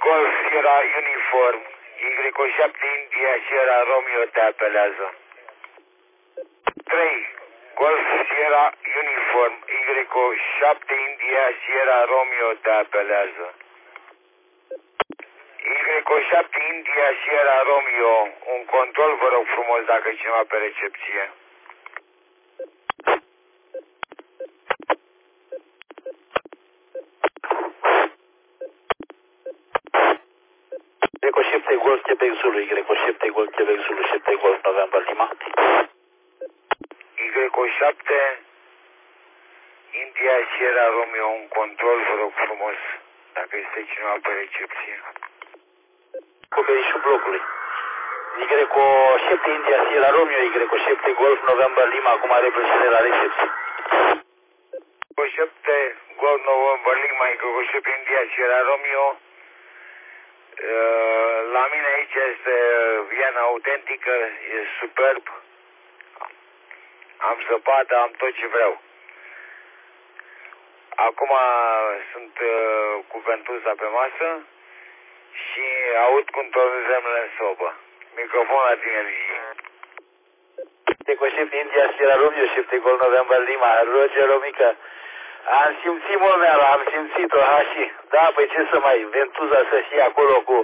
Golf Sierra Uniform, Y7 India Sierra Romeo te apelează. 3. Golf Sierra Uniform, Y7 India Sierra Romeo te apelează. Y7 India Sierra Romeo, un control, vă rog frumos, dacă e cineva pe recepție. Y7 Golf Quebec Zulu, Y7 Golf Quebec Zulu, 7 Golf November Lima. Y7 India Sierra Romeo, un control, vă rog frumos, dacă este cineva pe recepție. Acoperișul blocului. Y7 India Sierra Romeo, Y7 Golf November Lima, acum are plăcere la recepție. Y7 Golf November Lima, Y7 India Sierra Romeo. La mine aici este Viena autentică, e superb. Am zăpadă, am tot ce vreau. Acum sunt cu ventuza pe masă și aud cum tornezemele în sobă. Microfon la tine, Ligi. Y7 India Sierra Romeo, 7 Golf November Lima, Roger Romica. Am simțit momeala, am simțit-o, și da, păi ce să mai, ventuza să fie acolo cu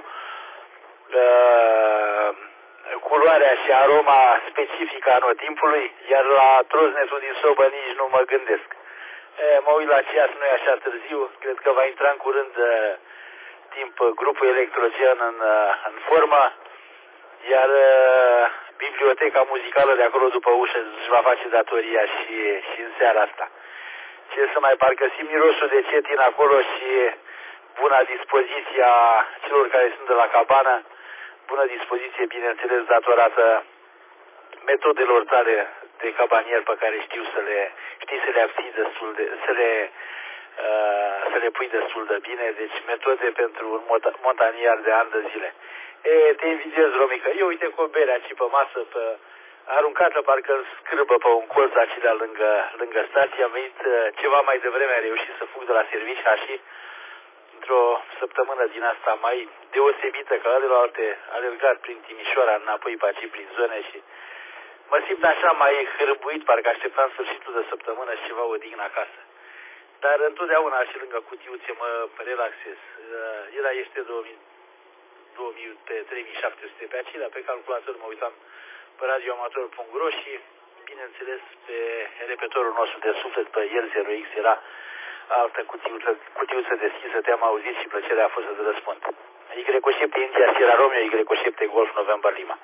culoarea și aroma specifică a anotimpului, iar la troznetul din sobă nici nu mă gândesc. Mă uit la ceas, nu e așa târziu, cred că va intra în curând timp grupul Electrogen în formă, iar biblioteca muzicală de acolo după ușă își va face datoria și în seara asta. Ce să mai, parcă simt mirosul de cetin acolo și buna dispoziție a celor care sunt de la cabană, bună dispoziție, bineînțeles, datorată metodelor tale de cabanier pe care știi să le abții destul de, să le pui destul de bine, deci metode pentru un montanier de ani de zile. Te invidiez, Romica. Eu uite cu o bere aici pe masă, aruncată parcă în scârbă pe un colț acelea lângă stație. Am venit ceva mai devreme, am reușit să fug de la serviciu și într-o săptămână din asta mai deosebită ca alte alergat prin Timișoara înapoi pe aici prin zone și mă simt așa mai hârbuit, parcă așteptam sfârșitul de săptămână și ceva odihnă acasă. Dar întotdeauna și lângă cutiuțe mă relaxez. Era este 3700 pe acelea, pe calculator mă uitam pe radioamator.ro și, bineînțeles, pe repetorul nostru de suflet, pe el 0X, era altă cutiuță deschisă, te-am auzit și plăcerea a fost să te răspund. Y7 India Sierra Romeo, Y7 Golf November Lima.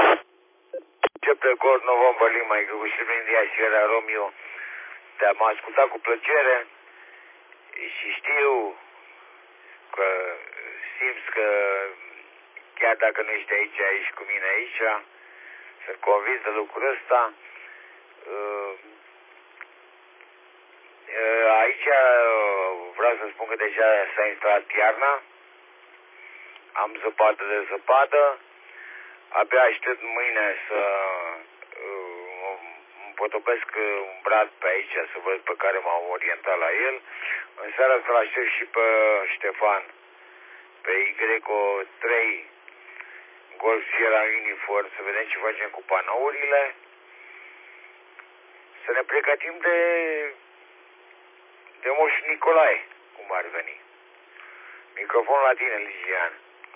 Y7 Golf November Lima, Y7 India Sierra Romeo, te-am ascultat cu plăcere și știu că simți că chiar dacă nu ești aici, ești cu mine aici, sunt convins de lucrul ăsta. Aici vreau să spun că deja s-a instalat iarna, am zăpadă de zăpadă, abia aștept mâine să îmi potopesc un brad pe aici, să văd pe care m-am orientat la el. În seara să-l aștept și pe Ștefan, pe Y3 Golf Sierra Uniform, să vedem ce facem cu panourile, să ne pregătim de Moș Nicolae, cum ar veni. Microfonul la tine, Ligian.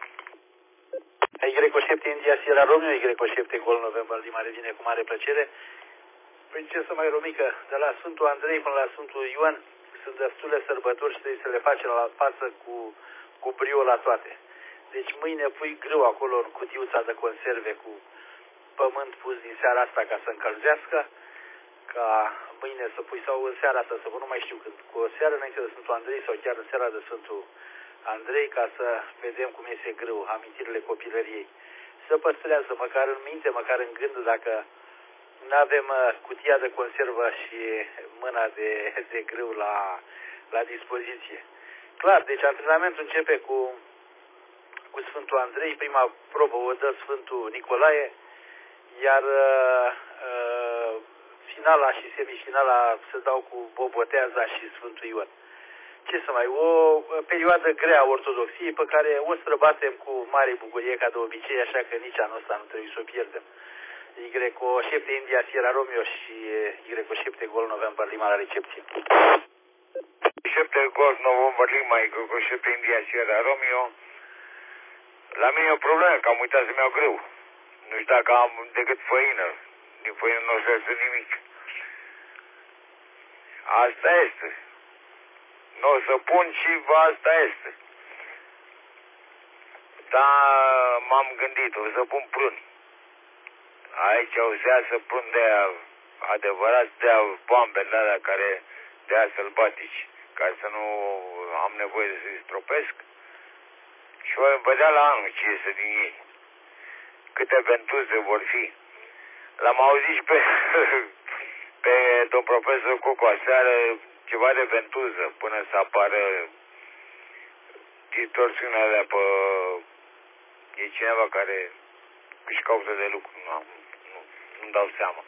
Y7 India Sierra Romeo, Y7 Golf November Lima revine cu mare plăcere. Păi ce să mai, Romică, de la Sfântul Andrei până la Sfântul Ioan sunt destule sărbători și trebuie să le facem la față cu brio la toate. Deci mâine pui grâu acolo în cutiuța de conserve cu pământ pus din seara asta ca să încălzească, ca mâine să pui, sau în seara asta, să vă nu mai știu când, cu o seară înainte de Sfântul Andrei sau chiar în seara de Sfântul Andrei, ca să vedem cum iese grâu, amintirile copilăriei. Să păstrează măcar în minte, măcar în gând, dacă nu avem cutia de conservă și mâna de grâu la dispoziție. Clar, deci antrenamentul începe cu Sfântul Andrei, prima probă o dă Sfântul Nicolae, iar finala și semifinala se dau cu Boboteaza și Sfântul Ioan. ce să mai, o perioadă grea a ortodoxiei pe care o străbatem cu mare bucurie ca de obicei, așa că nici anul ăsta nu trebuie să o pierdem. Y7 India Sierra Romeo și Y7 Golf November Lima la recepție. 7 Golf November Lima, Y7 India Sierra Romeo. La mine e o problemă, că am uitat să-mi iau grâu. Nu știu dacă am decât făină. Din făină nu o să iasă nimic. Asta este. Nu o să pun și asta este. Dar m-am gândit, o să pun prun. Aici o să iasă prun de adevărat, de boambele alea care de aia sălbatici, ca să nu am nevoie să-i stropesc. Și voi vedea la anul ce iese din ei. Câte ventuze vor fi. L-am auzit și pe domn profesor Coco aseară ceva de ventuză până să apară distorsiunea alea pe... E cineva care își caută de lucru, nu-mi dau seama.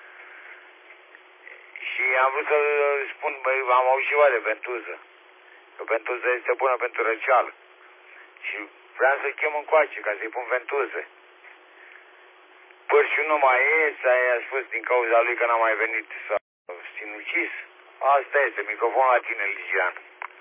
Și am vrut să spun, băi, am auzit ceva de ventuză. Că ventuza este bună pentru răceală. Și vreau să-l chem încoace ca să-i pun ventuze. Pârșiul nu mai e, a spus din cauza lui că n-a mai venit să sinucis. Asta este, microfonul la tine, Ligian.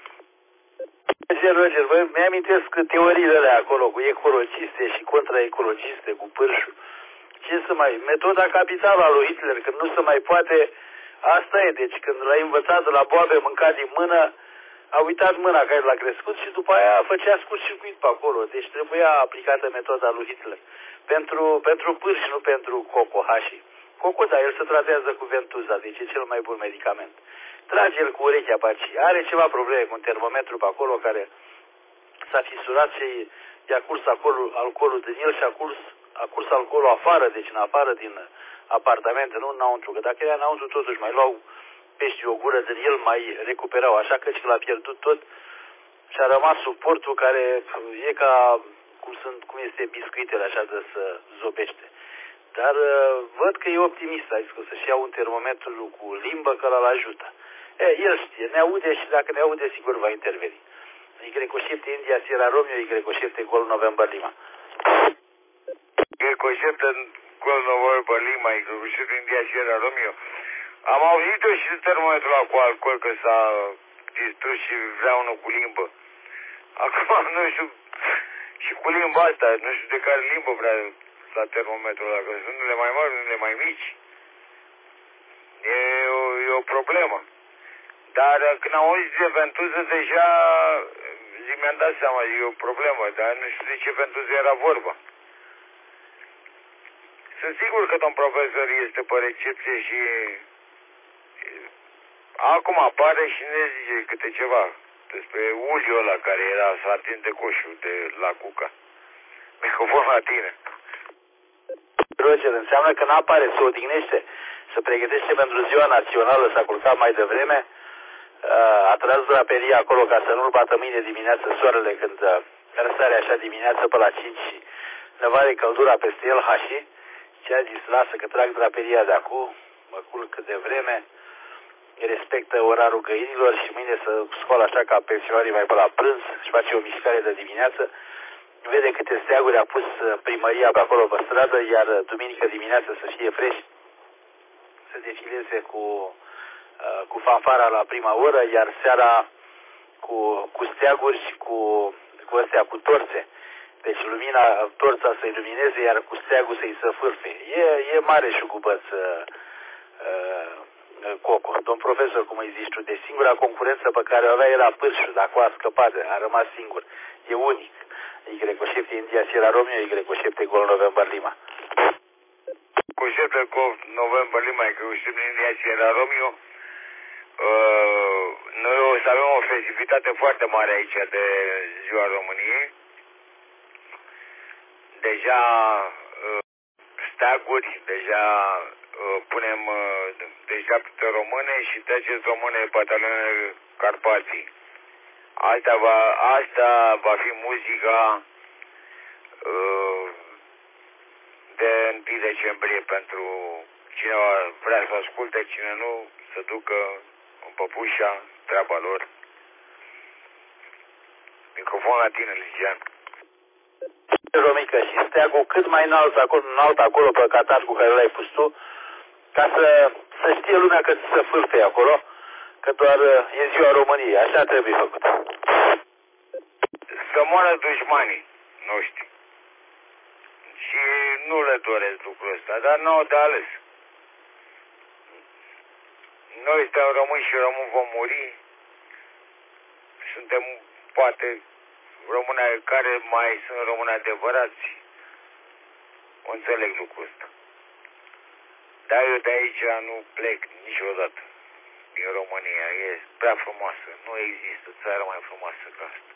Roger, vă mi-amintesc teoriile alea acolo cu ecologiste și contraecologiste, cu pârșul. Ce să mai... Metoda capitală a lui Hitler, când nu se mai poate, asta e. Deci când l-a învățat de la boabe mâncat din mână, a uitat mâna care l-a crescut și după aia făcea scurt circuit pe acolo. Deci trebuia aplicată metoda lui Hitler. Pentru pârși, nu pentru Coco, Hashi. Coco, da, el se tratează cu ventuza, deci e cel mai bun medicament. Trage el cu urechea pe aici. Are ceva probleme cu un termometru pe acolo care s-a fisurat și i-a curs alcoolul din el și a curs alcoolul afară, deci în afară din apartament, nu înăuntru. Că dacă era înăuntru, totuși mai luau pești o gură din el, mai recuperau. Așa că l-a pierdut tot și a rămas suportul care e ca cum este biscuitele așa de să zobește. Dar văd că e optimist, a zis că să-și ia un termometru cu limbă că l ajută. El știe, ne aude și dacă ne aude sigur va interveni. Y7 India Sierra Romeo, Y7 Golf November Lima. Y7 Golf November Lima, Y7 India Sierra Romeo. Am auzit-o și de termometrul ăla cu alcool că s-a distrus și vrea unul cu limbă. Acum nu știu, și cu limba asta, nu știu de care limbă vrea la termometrul ăla, că sunt unele mai mari, unele mai mici. E o problemă. Dar când am auzit de ventuză, deja mi-am dat seama, e o problemă, dar nu știu de ce ventuză era vorba. Sunt sigur că domn profesor este pe recepție și acum apare și ne zice câte ceva despre uliul ăla care era să atinde coșul de la Cuca. Microfon la tine. Roger, înseamnă că n-apare, se odihnește, se pregătește pentru ziua națională, s-a culcat mai devreme, a tras draperia acolo ca să nu-l bată mâine dimineață soarele când răsare așa dimineață pe la 5 și nevare căldura peste el, Hashi, și a zis, lasă că trag draperia de acum, mă culc cât de vreme, respectă orarul găinilor și mâine să scoală așa ca pensionarii mai pe la prânz și face o mișcare de dimineață. Vede câte steaguri a pus primăria pe acolo pe stradă, iar duminică dimineață să fie fresh, să defileze cu fanfara la prima oră, iar seara cu steaguri și cu astea cu torțe. Deci lumina, torța să ilumineze, iar cu steagul să-i se fârfe. E mare șugubăț Coco. Domn profesor, cum îi zici tu, de singura concurență pe care o avea era pârșul, dacă a scăpat, a rămas singur. E unic. Y7 India Sierra Romeo, Y7 Golf November Lima. Y7 Golf November Lima, Y7 India Sierra Romeo. Noi o să avem o festivitate foarte mare aici de Ziua României. Deja steaguri, deja punem deja române și treceți române batalionele Carpații. Asta va fi muzica de 1 decembrie pentru cine vrea să asculte, cine nu, să ducă în păpușa, treaba lor. Microfon la tine, Ligian. Romică, și steagul cât mai înalt acolo pe Qatar cu care l-ai pus tu, ca să știe lumea că se fârte acolo, că doar e ziua României, așa trebuie făcut. Să moară dușmanii noștri. Și nu le doresc lucrul ăsta, dar n-au de ales. Noi suntem români și români vom muri. Suntem, poate, români care mai sunt români adevărați. O înțeleg lucrul ăsta. Dar eu de aici nu plec niciodată. Din România. E prea frumoasă. Nu există țară mai frumoasă ca asta.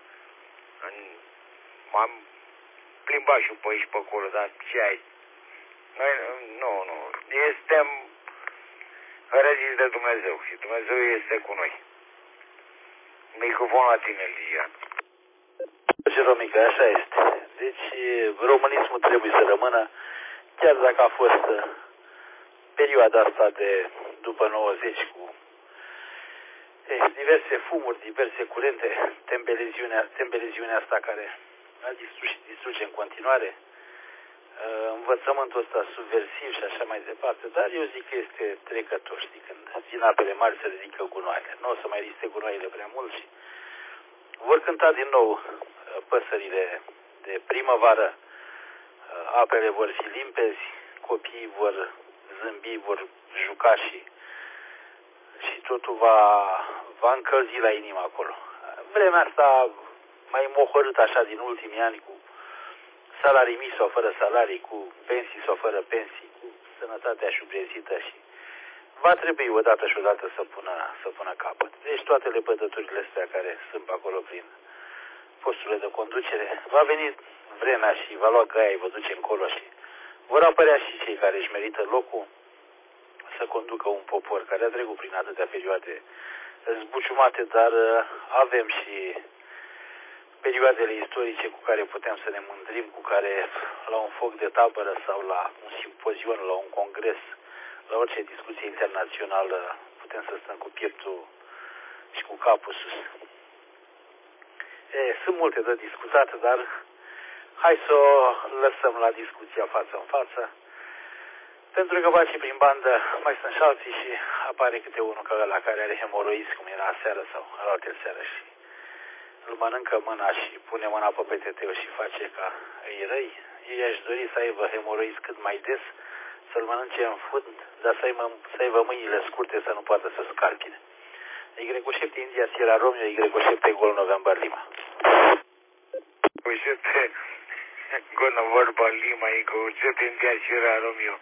M-am plimbat și pe aici pe acolo, dar ce ai? Noi, nu. Suntem răziți de Dumnezeu și Dumnezeu este cu noi. Microfon la tine, Ligian. Romică, așa este. Deci românismul trebuie să rămână, chiar dacă a fost perioada asta de după 90 cu diverse fumuri, diverse curente, tembeleziunea asta care a distrus și distruge în continuare, învățământul ăsta subversiv și așa mai departe, dar eu zic că este trecător, știi, când din apele mari se ridică gunoaiele. Nu o să mai ridice gunoaiele prea mult și vor cânta din nou păsările de primăvară, apele vor fi limpezi, copiii vor zâmbi, vor juca și totul va încălzi la inimă acolo. Vremea asta mai mohorât așa din ultimii ani, cu salarii mici sau fără salarii, cu pensii sau fără pensii, cu sănătatea șubrezită și va trebui odată și odată să pună capăt. Deci toate lepădăturile astea care sunt acolo prin posturile de conducere, va veni vremea și va lua găia, îi vă duce încolo și vor apărea și cei care își merită locul să conducă un popor care a trecut prin atâtea perioade zbuciumate, dar avem și perioadele istorice cu care putem să ne mândrim, cu care la un foc de tabără sau la un simpozion, la un congres, la orice discuție internațională, putem să stăm cu pieptul și cu capul sus. Sunt multe de discutat, dar hai să o lăsăm la discuția față în față, pentru că baci prin bandă mai sunt și alții și apare câte unul ca ăla care are hemoroizi, cum era aseară sau alaltă seară, și îl mănâncă mâna și pune mâna pe peteteu și face ca îi răi. Ei aș dori să aibă hemoroizi cât mai des, să-l mănânce în fund, dar să aibă mâinile scurte, să nu poată să scarpine. Y7 India Sierra Romeo, Y7 Gol November Lima. Y7 Gol November Lima, Y7 India Sierra Romeo.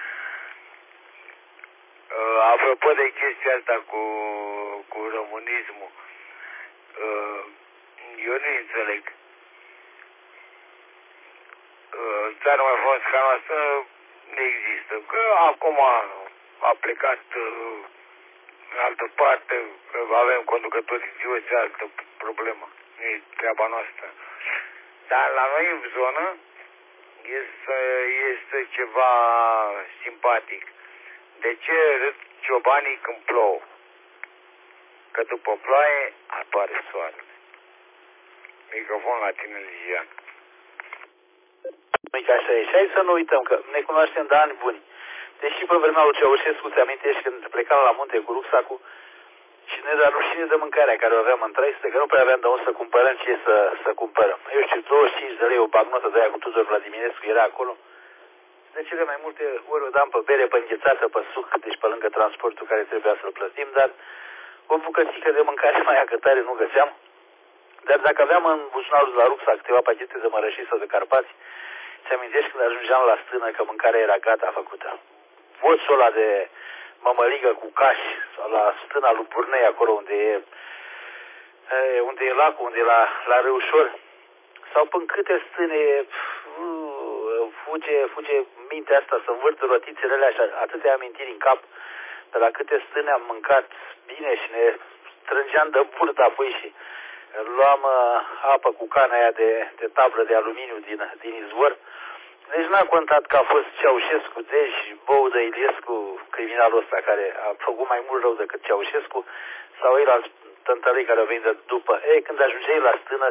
Apropo de chestia asta cu românismul, eu nu înțeleg. Țara mai frumoasă ca noastră nu există. Că acum a plecat în altă parte, avem conducători idioți, altă problemă. Nu e treaba noastră. Dar la noi în zonă este ceva simpatic. De ce râd ciobanii când plouă? Că după ploaie apare soarele. Microfon la tine, Ligian. Uite, așa e. Și hai să nu uităm că ne cunoaștem de ani buni. Deși pe vremea lui Ceaușescu, ți amintești când plecam la munte cu rucsacul și ne era rușine de mâncarea care o aveam în traiste, că nu prea aveam de unde să cumpărăm ce să cumpărăm. Eu știu, 25 de lei o bagnotă de aia cu Tudor Vladimirescu era acolo. De cele mai multe ori o dam pe bere, pe înghețată, pe suc, deci pe lângă transportul care trebuia să-l plătim, dar o bucățică de mâncare mai acătare nu găseam. Dar dacă aveam în buzunarul de la rucsac câteva pachete de mărășii sau de carpați, ți-amintești când ajungeam la stână că mâncarea era gata făcută. Boțul ăla de mămăligă cu cași, sau la stâna lui Burnei, acolo unde e lacul, unde e la Râușor, sau până câte stâne fuge mintea asta să învârtă rotițele alea și atâtea amintiri în cap, de la câte stâne am mâncat bine și ne strângeam de burtă apoi și luam apă cu cana aia de tablă de aluminiu din izvor. Deci n-a contat că a fost Ceaușescu, deci Boudă Iliescu, criminalul ăsta care a făcut mai mult rău decât Ceaușescu, sau ei la tântălei care au venit de după. Când ajungeai la stână,